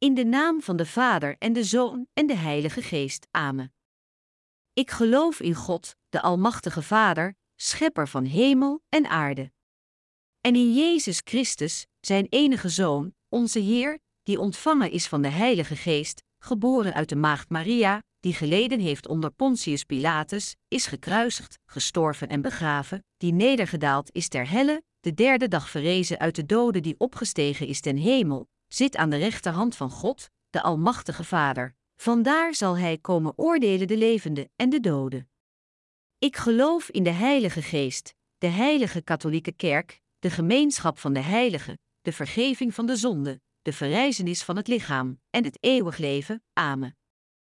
In de naam van de Vader en de Zoon en de Heilige Geest. Amen. Ik geloof in God, de Almachtige Vader, schepper van hemel en aarde. En in Jezus Christus, zijn enige Zoon, onze Heer, die ontvangen is van de Heilige Geest, geboren uit de maagd Maria, die geleden heeft onder Pontius Pilatus, is gekruisigd, gestorven en begraven, die nedergedaald is ter helle, de derde dag verrezen uit de doden, die opgestegen is ten hemel, zit aan de rechterhand van God, de Almachtige Vader. Vandaar zal hij komen oordelen de levenden en de doden. Ik geloof in de Heilige Geest, de heilige katholieke kerk, de gemeenschap van de heiligen, de vergeving van de zonden, de verrijzenis van het lichaam en het eeuwig leven. Amen.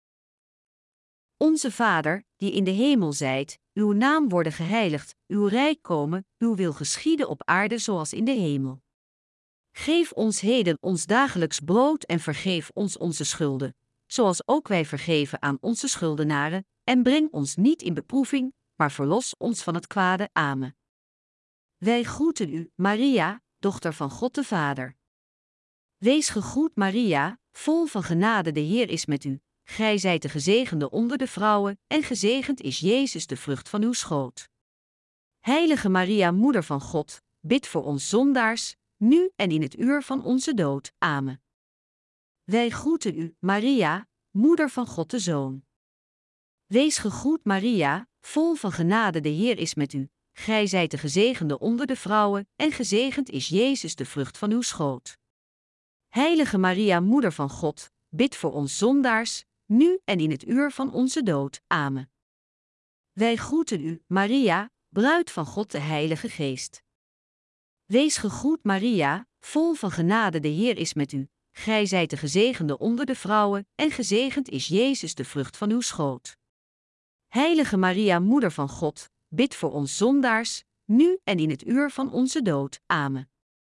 Onze Vader, die in de hemel zijt, uw naam worden geheiligd, uw rijk komen, uw wil geschieden op aarde zoals in de hemel. Geef ons heden ons dagelijks brood en vergeef ons onze schulden, zoals ook wij vergeven aan onze schuldenaren, en breng ons niet in beproeving, maar verlos ons van het kwade. Amen. Wij groeten u, Maria, dochter van God de Vader. Wees gegroet, Maria, vol van genade, de Heer is met u. Gij zijt de gezegende onder de vrouwen, en gezegend is Jezus, de vrucht van uw schoot. Heilige Maria, moeder van God, bid voor ons zondaars, nu en in het uur van onze dood. Amen. Wij groeten u, Maria, moeder van God de Zoon. Wees gegroet, Maria, vol van genade, de Heer is met u. Gij zijt de gezegende onder de vrouwen, en gezegend is Jezus, de vrucht van uw schoot. Heilige Maria, moeder van God, bid voor ons zondaars, nu en in het uur van onze dood. Amen. Wij groeten u, Maria, bruid van God de Heilige Geest. Wees gegroet, Maria, vol van genade, de Heer is met u. Gij zijt de gezegende onder de vrouwen, en gezegend is Jezus, de vrucht van uw schoot. Heilige Maria, moeder van God, bid voor ons zondaars, nu en in het uur van onze dood. Amen.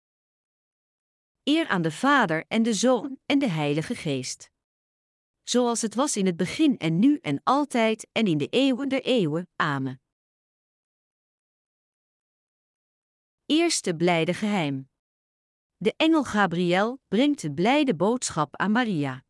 Eer aan de Vader en de Zoon en de Heilige Geest. Zoals het was in het begin en nu en altijd en in de eeuwen der eeuwen. Amen. Eerste blijde geheim. De engel Gabriël brengt de blijde boodschap aan Maria.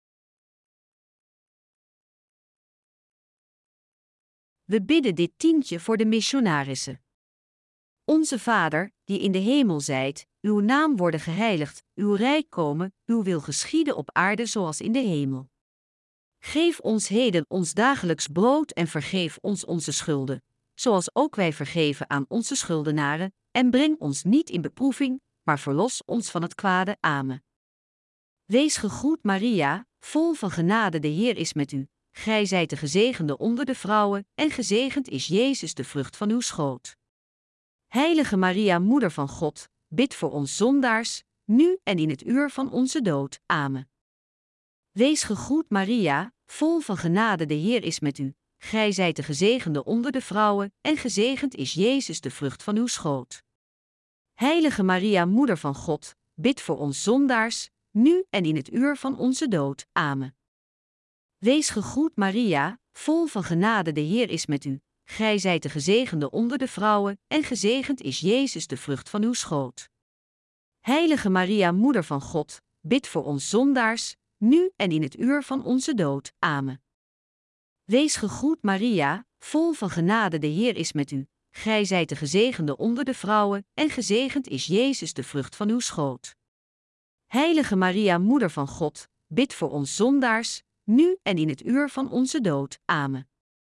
We bidden dit tientje voor de missionarissen. Onze Vader, die in de hemel zijt, uw naam worden geheiligd, uw rijk komen, uw wil geschieden op aarde zoals in de hemel. Geef ons heden ons dagelijks brood en vergeef ons onze schulden, zoals ook wij vergeven aan onze schuldenaren, en breng ons niet in beproeving, maar verlos ons van het kwade. Amen. Wees gegroet, Maria, vol van genade, de Heer is met u. Gij zijt de gezegende onder de vrouwen, en gezegend is Jezus, de vrucht van uw schoot. Heilige Maria, moeder van God, bid voor ons zondaars, nu en in het uur van onze dood. Amen. Wees gegroet, Maria, vol van genade, de Heer is met u. Gij zijt de gezegende onder de vrouwen, en gezegend is Jezus, de vrucht van uw schoot. Heilige Maria, moeder van God, bid voor ons zondaars, nu en in het uur van onze dood. Amen. Wees gegroet, Maria, vol van genade, de Heer is met u. Gij zijt de gezegende onder de vrouwen, en gezegend is Jezus, de vrucht van uw schoot. Heilige Maria, moeder van God, bid voor ons zondaars, nu en in het uur van onze dood. Amen. Wees gegroet, Maria, vol van genade, de Heer is met u. Gij zijt de gezegende onder de vrouwen, en gezegend is Jezus, de vrucht van uw schoot. Heilige Maria, moeder van God, bid voor ons zondaars, nu en in het uur van onze dood. Amen.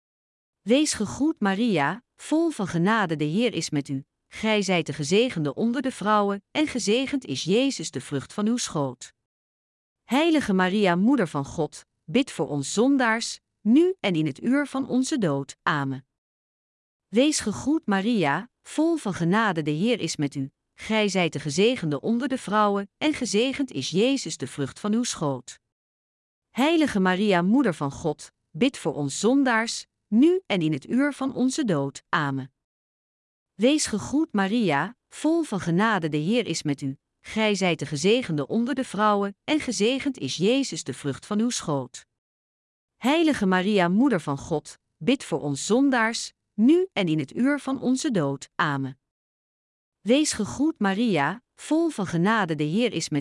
Wees gegroet, Maria, vol van genade, de Heer is met u. Gij zijt de gezegende onder de vrouwen, en gezegend is Jezus, de vrucht van uw schoot. Heilige Maria, moeder van God, bid voor ons zondaars, nu en in het uur van onze dood. Amen. Wees gegroet, Maria, vol van genade, de Heer is met u. Gij zijt de gezegende onder de vrouwen, en gezegend is Jezus, de vrucht van uw schoot. Heilige Maria, moeder van God, bid voor ons zondaars, nu en in het uur van onze dood. Amen. Wees gegroet, Maria, vol van genade, de Heer is met u. Gij zijt de gezegende onder de vrouwen, en gezegend is Jezus, de vrucht van uw schoot. Heilige Maria, moeder van God, bid voor ons zondaars, nu en in het uur van onze dood. Amen. Wees gegroet, Maria, vol van genade, de Heer is met u.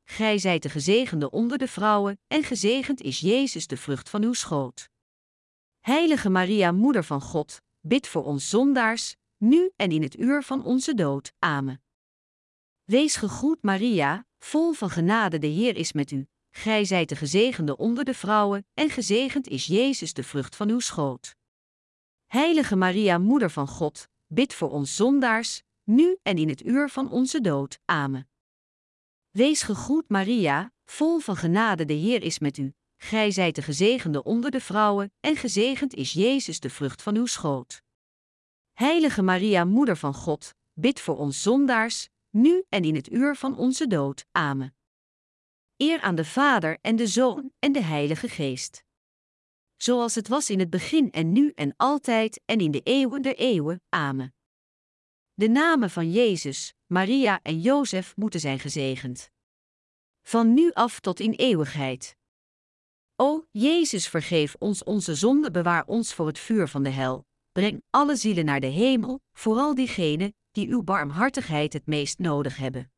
Gij zijt de gezegende onder de vrouwen, en gezegend is Jezus de vrucht van uw schoot. Heilige Maria, Moeder van God, bid voor ons zondaars, nu en in het uur van onze dood. Amen. Wees gegroet Maria, vol van genade, de Heer is met u. Gij zijt de gezegende onder de vrouwen, en gezegend is Jezus de vrucht van uw schoot. Heilige Maria, Moeder van God, bid voor ons zondaars, nu en in het uur van onze dood. Amen. Wees gegroet Maria, vol van genade, de Heer is met u. Gij zijt de gezegende onder de vrouwen, en gezegend is Jezus de vrucht van uw schoot. Heilige Maria, Moeder van God, bid voor ons zondaars, nu en in het uur van onze dood. Amen. Eer aan de Vader en de Zoon en de Heilige Geest. Zoals het was in het begin en nu en altijd en in de eeuwen der eeuwen. Amen. De namen van Jezus, Maria en Jozef moeten zijn gezegend. Van nu af tot in eeuwigheid. O, Jezus, vergeef ons onze zonde, bewaar ons voor het vuur van de hel. Breng alle zielen naar de hemel, vooral diegenen die uw barmhartigheid het meest nodig hebben.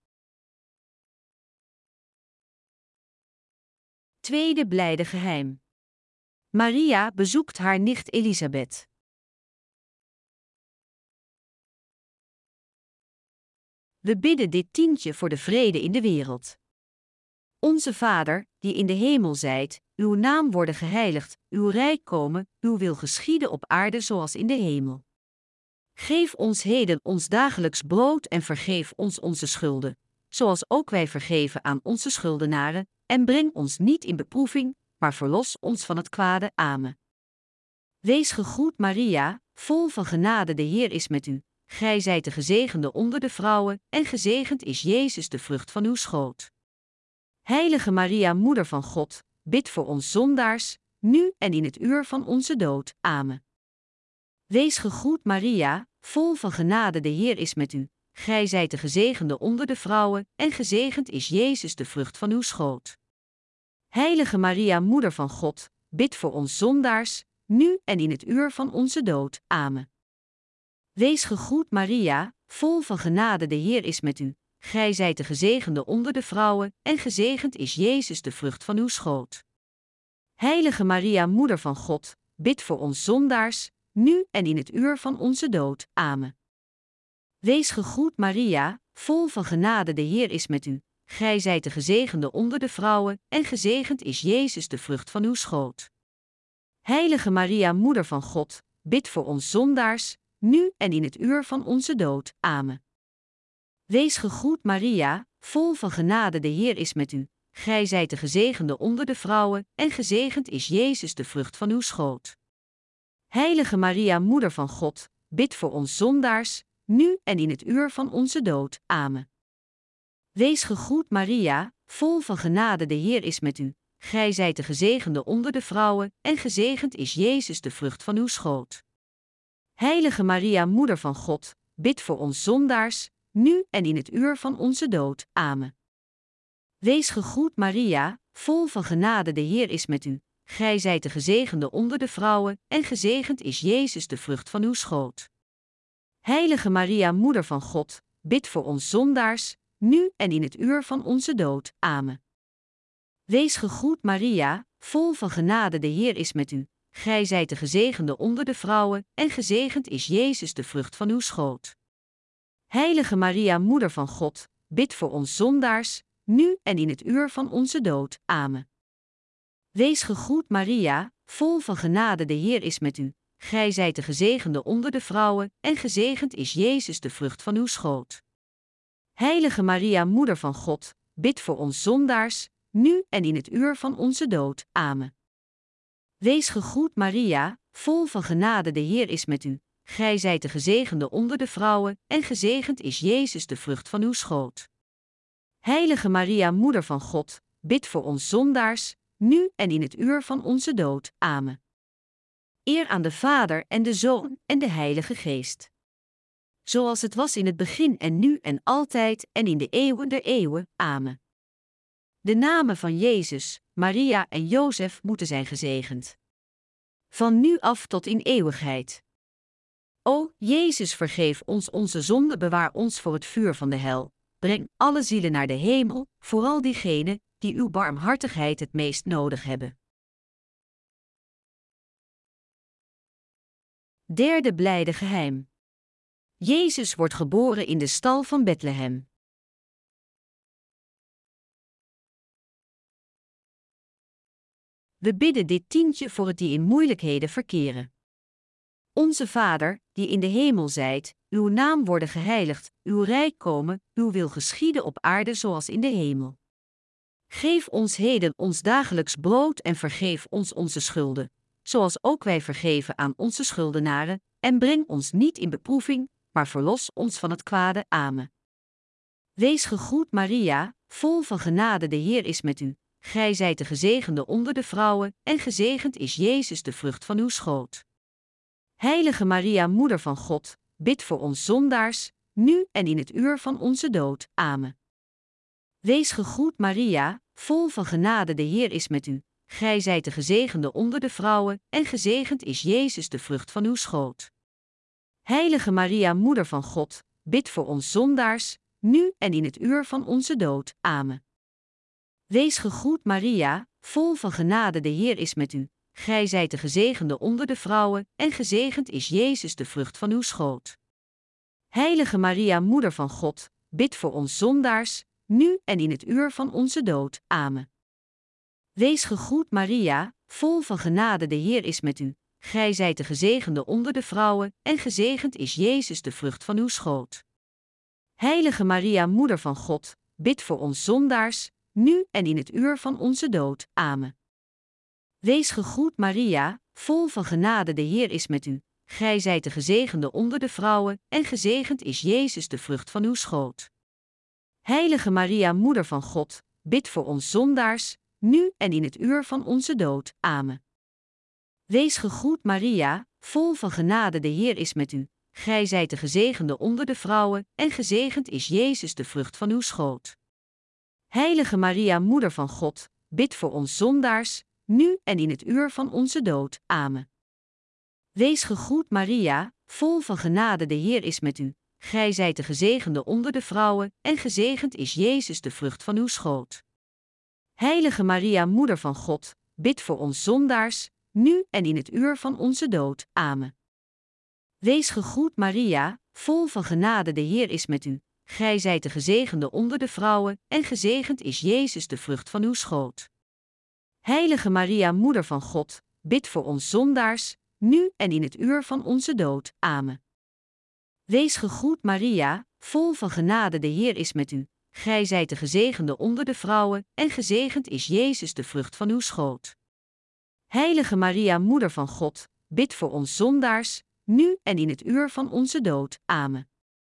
Tweede blijde geheim. Maria bezoekt haar nicht Elisabeth. We bidden dit tientje voor de vrede in de wereld. Onze Vader, die in de hemel zijt, uw naam worden geheiligd, uw rijk komen, uw wil geschieden op aarde zoals in de hemel. Geef ons heden ons dagelijks brood en vergeef ons onze schulden, zoals ook wij vergeven aan onze schuldenaren, en breng ons niet in beproeving, maar verlos ons van het kwade. Amen. Wees gegroet Maria, vol van genade, de Heer is met u. Gij zijt de gezegende onder de vrouwen, en gezegend is Jezus de vrucht van uw schoot. Heilige Maria, Moeder van God, bid voor ons zondaars, nu en in het uur van onze dood. Amen. Wees gegroet Maria, vol van genade, de Heer is met u. Gij zijt de gezegende onder de vrouwen, en gezegend is Jezus de vrucht van uw schoot. Heilige Maria, Moeder van God, bid voor ons zondaars, nu en in het uur van onze dood. Amen. Wees gegroet Maria, vol van genade, de Heer is met u. Gij zijt de gezegende onder de vrouwen, en gezegend is Jezus de vrucht van uw schoot. Heilige Maria, Moeder van God, bid voor ons zondaars, nu en in het uur van onze dood. Amen. Wees gegroet Maria, vol van genade, de Heer is met u. Gij zijt de gezegende onder de vrouwen, en gezegend is Jezus de vrucht van uw schoot. Heilige Maria, Moeder van God, bid voor ons zondaars, nu en in het uur van onze dood. Amen. Wees gegroet Maria, vol van genade, de Heer is met u. Gij zijt de gezegende onder de vrouwen, en gezegend is Jezus de vrucht van uw schoot. Heilige Maria, Moeder van God, bid voor ons zondaars, nu en in het uur van onze dood. Amen. Wees gegroet Maria, vol van genade, de Heer is met u. Gij zijt de gezegende onder de vrouwen, en gezegend is Jezus de vrucht van uw schoot. Heilige Maria, Moeder van God, bid voor ons zondaars, nu en in het uur van onze dood. Amen. Wees gegroet Maria, vol van genade, de Heer is met u. Gij zijt de gezegende onder de vrouwen, en gezegend is Jezus de vrucht van uw schoot. Heilige Maria, Moeder van God, bid voor ons zondaars, nu en in het uur van onze dood. Amen. Wees gegroet Maria, vol van genade, de Heer is met u. Gij zijt de gezegende onder de vrouwen, en gezegend is Jezus de vrucht van uw schoot. Heilige Maria, Moeder van God, bid voor ons zondaars, nu en in het uur van onze dood. Amen. Wees gegroet Maria, vol van genade, de Heer is met u. Gij zijt de gezegende onder de vrouwen, en gezegend is Jezus de vrucht van uw schoot. Heilige Maria, Moeder van God, bid voor ons zondaars, nu en in het uur van onze dood. Amen. Wees gegroet Maria, vol van genade, de Heer is met u. Gij zijt de gezegende onder de vrouwen, en gezegend is Jezus de vrucht van uw schoot. Heilige Maria, Moeder van God, bid voor ons zondaars, nu en in het uur van onze dood. Amen. Eer aan de Vader en de Zoon en de Heilige Geest. Zoals het was in het begin en nu en altijd en in de eeuwen der eeuwen. Amen. De namen van Jezus, Maria en Jozef moeten zijn gezegend. Van nu af tot in eeuwigheid. O, Jezus, vergeef ons onze zonde, bewaar ons voor het vuur van de hel. breng alle zielen naar de hemel, vooral diegenen die uw barmhartigheid het meest nodig hebben. Derde blijde geheim. Jezus wordt geboren in de stal van Bethlehem. We bidden dit tientje voor het die in moeilijkheden verkeren. Onze Vader, die in de hemel zijt, uw naam worden geheiligd, uw rijk komen, uw wil geschieden op aarde zoals in de hemel. Geef ons heden ons dagelijks brood en vergeef ons onze schulden, zoals ook wij vergeven aan onze schuldenaren, en breng ons niet in beproeving, maar verlos ons van het kwade. Amen. Wees gegroet Maria, vol van genade, de Heer is met u. Gij zijt de gezegende onder de vrouwen, en gezegend is Jezus, de vrucht van uw schoot. Heilige Maria, Moeder van God, bid voor ons zondaars, nu en in het uur van onze dood. Amen. Wees gegroet Maria, vol van genade, de Heer is met u. Gij zijt de gezegende onder de vrouwen, en gezegend is Jezus, de vrucht van uw schoot. Heilige Maria, Moeder van God, bid voor ons zondaars, nu en in het uur van onze dood. Amen. Wees gegroet Maria, vol van genade, de Heer is met u. Gij zijt de gezegende onder de vrouwen, en gezegend is Jezus, de vrucht van uw schoot. Heilige Maria, Moeder van God, bid voor ons zondaars, nu en in het uur van onze dood. Amen. Wees gegroet Maria, vol van genade, de Heer is met u. Gij zijt de gezegende onder de vrouwen, en gezegend is Jezus, de vrucht van uw schoot. Heilige Maria, Moeder van God, bid voor ons zondaars, nu en in het uur van onze dood. Amen. Wees gegroet Maria, vol van genade, de Heer is met u. Gij zijt de gezegende onder de vrouwen, en gezegend is Jezus, de vrucht van uw schoot. Heilige Maria, Moeder van God, bid voor ons zondaars, nu en in het uur van onze dood. Amen. Wees gegroet Maria, vol van genade, de Heer is met u. Gij zijt de gezegende onder de vrouwen, en gezegend is Jezus, de vrucht van uw schoot. Heilige Maria, Moeder van God, bid voor ons zondaars, nu en in het uur van onze dood. Amen. Wees gegroet Maria, vol van genade, de Heer is met u. Gij zijt de gezegende onder de vrouwen, en gezegend is Jezus, de vrucht van uw schoot. Heilige Maria, Moeder van God, bid voor ons zondaars, nu en in het uur van onze dood. Amen. Wees gegroet Maria, vol van genade, de Heer is met u. Gij zijt de gezegende onder de vrouwen, en gezegend is Jezus, de vrucht van uw schoot. Heilige Maria, Moeder van God, bid voor ons zondaars, nu en in het uur van onze dood. Amen. Wees gegroet Maria, vol van genade, de Heer is met u. Gij zijt de gezegende onder de vrouwen, en gezegend is Jezus, de vrucht van uw schoot. Heilige Maria, Moeder van God, bid voor ons zondaars, nu en in het uur van onze dood. Amen.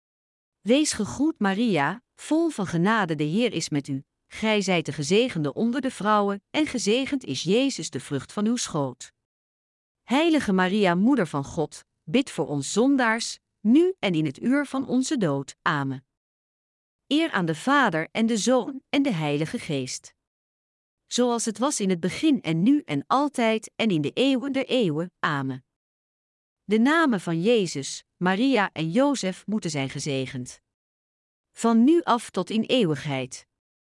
Wees gegroet Maria, vol van genade, de Heer is met u. Gij zijt de gezegende onder de vrouwen, en gezegend is Jezus, de vrucht van uw schoot. Heilige Maria, Moeder van God, bid voor ons zondaars, nu en in het uur van onze dood. Amen. Eer aan de Vader en de Zoon en de Heilige Geest. Zoals het was in het begin en nu en altijd en in de eeuwen der eeuwen. Amen. De namen van Jezus, Maria en Jozef moeten zijn gezegend. Van nu af tot in eeuwigheid.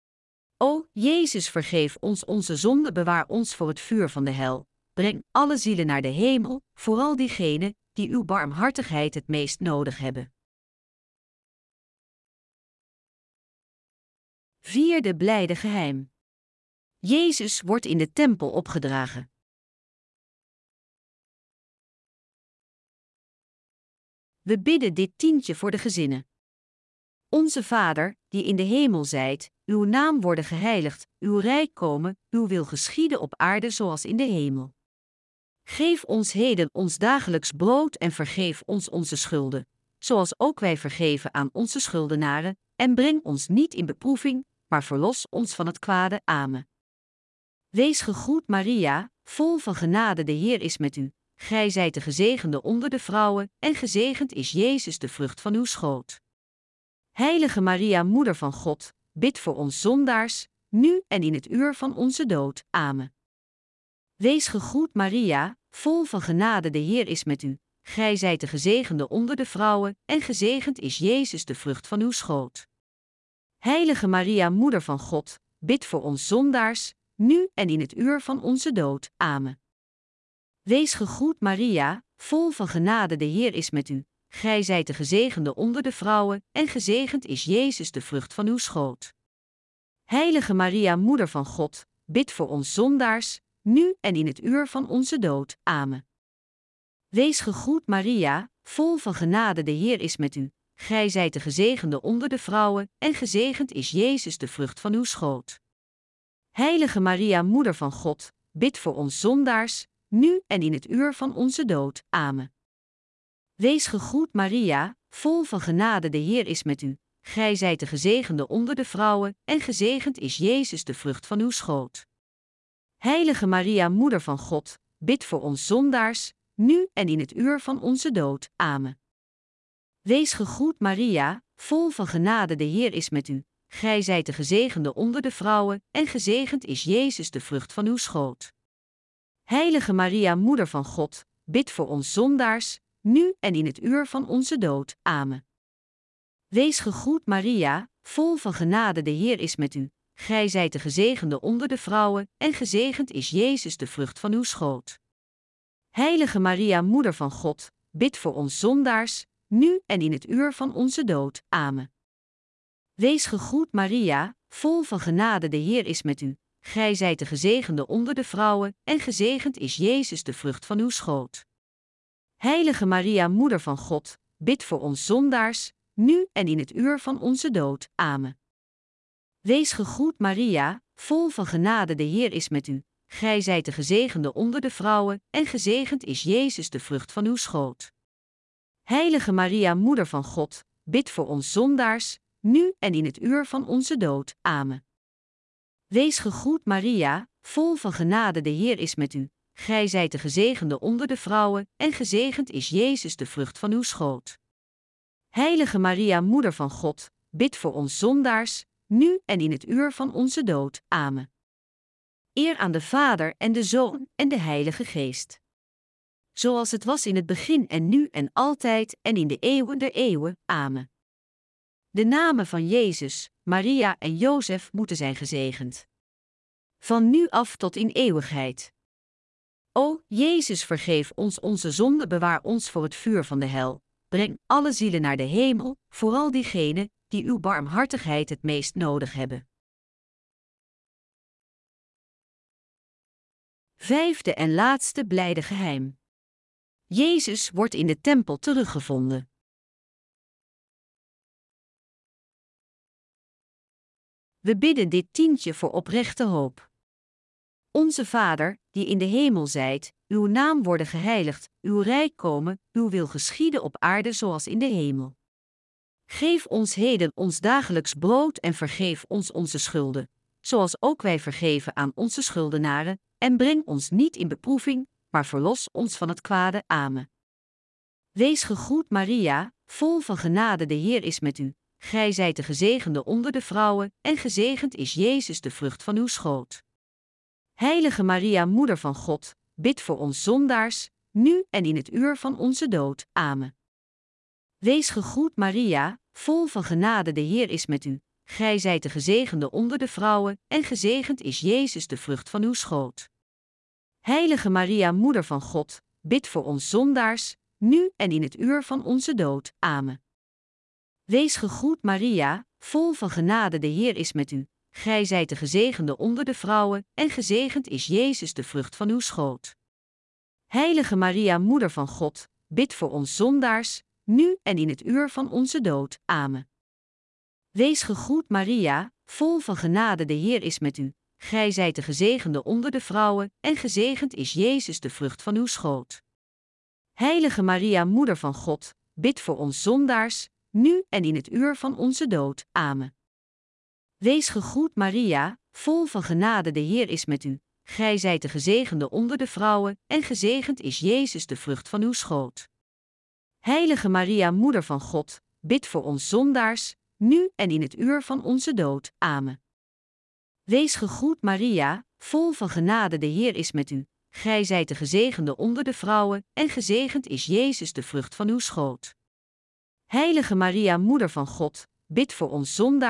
O, Jezus, vergeef ons onze zonden, bewaar ons voor het vuur van de hel. Breng alle zielen naar de hemel, vooral diegenen die uw barmhartigheid het meest nodig hebben. Vierde blijde geheim. Jezus wordt in de tempel opgedragen. We bidden dit tientje voor de gezinnen. Onze Vader, die in de hemel zijt, uw naam worden geheiligd, uw rijk komen, uw wil geschieden op aarde zoals in de hemel. Geef ons heden ons dagelijks brood en vergeef ons onze schulden, zoals ook wij vergeven aan onze schuldenaren, en breng ons niet in beproeving, maar verlos ons van het kwade. Amen. Wees gegroet Maria, vol van genade, de Heer is met u. Gij zijt de gezegende onder de vrouwen, en gezegend is Jezus, de vrucht van uw schoot. Heilige Maria, Moeder van God, bid voor ons zondaars, nu en in het uur van onze dood. Amen. Wees gegroet Maria, vol van genade, de Heer is met u. Gij zijt de gezegende onder de vrouwen, en gezegend is Jezus, de vrucht van uw schoot. Heilige Maria, Moeder van God, bid voor ons zondaars, nu en in het uur van onze dood. Amen. Wees gegroet Maria, vol van genade, de Heer is met u. Gij zijt de gezegende onder de vrouwen, en gezegend is Jezus, de vrucht van uw schoot. Heilige Maria, Moeder van God, bid voor ons zondaars, nu en in het uur van onze dood. Amen. Wees gegroet Maria, vol van genade, de Heer is met u. Gij zijt de gezegende onder de vrouwen, en gezegend is Jezus, de vrucht van uw schoot. Heilige Maria, Moeder van God, bid voor ons zondaars, nu en in het uur van onze dood. Amen. Wees gegroet Maria, vol van genade, de Heer is met u. Gij zijt de gezegende onder de vrouwen, en gezegend is Jezus, de vrucht van uw schoot. Heilige Maria, Moeder van God, bid voor ons zondaars, nu en in het uur van onze dood. Amen. Wees gegroet Maria, vol van genade, de Heer is met u. Gij zijt de gezegende onder de vrouwen, en gezegend is Jezus, de vrucht van uw schoot. Heilige Maria, Moeder van God, bid voor ons zondaars, nu en in het uur van onze dood. Amen. Wees gegroet Maria, vol van genade, de Heer is met u. Gij zijt de gezegende onder de vrouwen, en gezegend is Jezus, de vrucht van uw schoot. Heilige Maria, Moeder van God, bid voor ons zondaars, nu en in het uur van onze dood. Amen. Wees gegroet Maria, vol van genade, de Heer is met u. Gij zijt de gezegende onder de vrouwen, en gezegend is Jezus, de vrucht van uw schoot. Heilige Maria, Moeder van God, bid voor ons zondaars, nu en in het uur van onze dood. Amen. Wees gegroet Maria, vol van genade, de Heer is met u. Gij zijt de gezegende onder de vrouwen, en gezegend is Jezus, de vrucht van uw schoot. Heilige Maria, Moeder van God, bid voor ons zondaars, nu en in het uur van onze dood. Amen. Wees gegroet Maria, vol van genade, de Heer is met u. Gij zijt de gezegende onder de vrouwen, en gezegend is Jezus, de vrucht van uw schoot. Heilige Maria, Moeder van God, bid voor ons zondaars, nu en in het uur van onze dood. Amen. Eer aan de Vader en de Zoon en de Heilige Geest. Zoals het was in het begin en nu en altijd en in de eeuwen der eeuwen. Amen. De namen van Jezus, Maria en Jozef moeten zijn gezegend. Van nu af tot in eeuwigheid. O, Jezus, vergeef ons onze zonden, bewaar ons voor het vuur van de hel. Breng alle zielen naar de hemel, vooral diegenen die uw barmhartigheid het meest nodig hebben. Vijfde en laatste blijde geheim. Jezus wordt in de tempel teruggevonden. We bidden dit tientje voor oprechte hoop. Onze Vader, die in de hemel zijt, uw naam worden geheiligd, uw rijk komen, uw wil geschieden op aarde zoals in de hemel. Geef ons heden ons dagelijks brood en vergeef ons onze schulden, zoals ook wij vergeven aan onze schuldenaren, en breng ons niet in beproeving, maar verlos ons van het kwade. Amen. Wees gegroet Maria, vol van genade, de Heer is met u. Gij zijt de gezegende onder de vrouwen, en gezegend is Jezus, de vrucht van uw schoot. Heilige Maria, Moeder van God, bid voor ons zondaars, nu en in het uur van onze dood. Amen. Wees gegroet Maria, vol van genade, de Heer is met u. Gij zijt de gezegende onder de vrouwen, en gezegend is Jezus, de vrucht van uw schoot. Heilige Maria, Moeder van God, bid voor ons zondaars, nu en in het uur van onze dood. Amen. Wees gegroet Maria, vol van genade, de Heer is met u. Gij zijt de gezegende onder de vrouwen, en gezegend is Jezus, de vrucht van uw schoot. Heilige Maria, Moeder van God, bid voor ons zondaars, nu en in het uur van onze dood. Amen. Wees gegroet Maria, vol van genade, de Heer is met u. Gij zijt de gezegende onder de vrouwen, en gezegend is Jezus, de vrucht van uw schoot. Heilige Maria, Moeder van God, bid voor ons zondaars, nu en in het uur van onze dood. Amen. Wees gegroet Maria, vol van genade, de Heer is met u. Gij zijt de gezegende onder de vrouwen, en gezegend is Jezus, de vrucht van uw schoot. Heilige Maria, Moeder van God, bid voor ons zondaars, nu en in het uur van onze dood. Amen. Wees gegroet Maria, vol van genade, de Heer is met u. Gij zijt de gezegende onder de vrouwen, en gezegend is Jezus, de vrucht van uw schoot. Heilige Maria, Moeder van God, bid voor ons zondaars,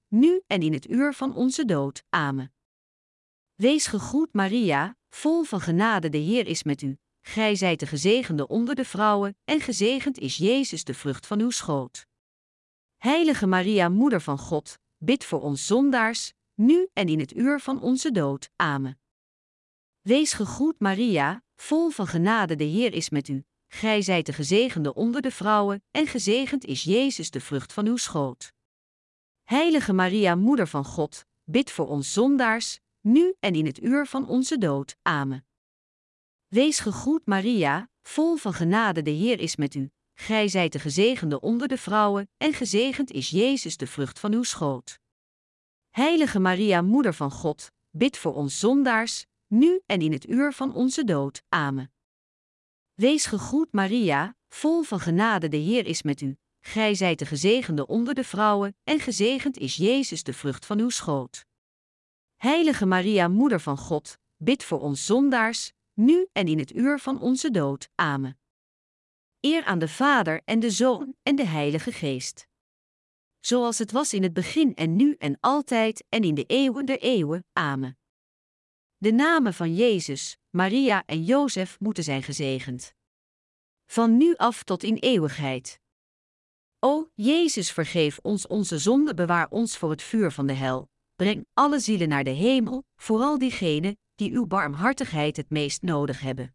nu en in het uur van onze dood. Amen. Wees gegroet Maria, vol van genade, de Heer is met u. Gij zijt de gezegende onder de vrouwen, en gezegend is Jezus, de vrucht van uw schoot. Heilige Maria, Moeder van God, bid voor ons zondaars, nu en in het uur van onze dood. Amen. Wees gegroet Maria, vol van genade, de Heer is met u. Gij zijt de gezegende onder de vrouwen, en gezegend is Jezus, de vrucht van uw schoot. Heilige Maria, Moeder van God, bid voor ons zondaars, nu en in het uur van onze dood. Amen. Wees gegroet Maria, vol van genade, de Heer is met u. Gij zijt de gezegende onder de vrouwen, en gezegend is Jezus, de vrucht van uw schoot. Heilige Maria, Moeder van God, bid voor ons zondaars, nu en in het uur van onze dood. Amen. Wees gegroet Maria, vol van genade, de Heer is met u. Gij zijt de gezegende onder de vrouwen, en gezegend is Jezus, de vrucht van uw schoot. Heilige Maria, Moeder van God, bid voor ons zondaars, nu en in het uur van onze dood. Amen. Eer aan de Vader en de Zoon en de Heilige Geest. Zoals het was in het begin en nu en altijd en in de eeuwen der eeuwen. Amen. De namen van Jezus, Maria en Jozef moeten zijn gezegend. Van nu af tot in eeuwigheid. O, Jezus, vergeef ons onze zonde, bewaar ons voor het vuur van de hel. Breng alle zielen naar de hemel, vooral diegenen die uw barmhartigheid het meest nodig hebben.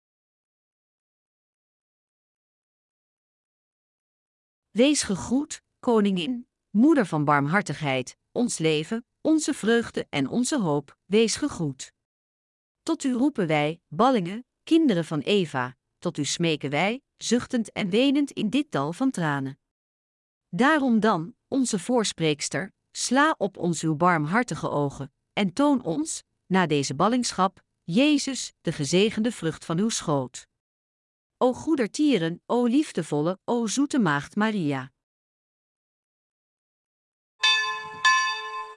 Wees gegroet, Koningin, Moeder van barmhartigheid, ons leven, onze vreugde en onze hoop, wees gegroet. Tot u roepen wij, ballingen, kinderen van Eva, tot u smeken wij, zuchtend en wenend in dit dal van tranen. Daarom dan, onze voorspreekster, sla op ons uw barmhartige ogen, en toon ons, na deze ballingschap, Jezus, de gezegende vrucht van uw schoot. O goedertieren, o liefdevolle, o zoete maagd Maria.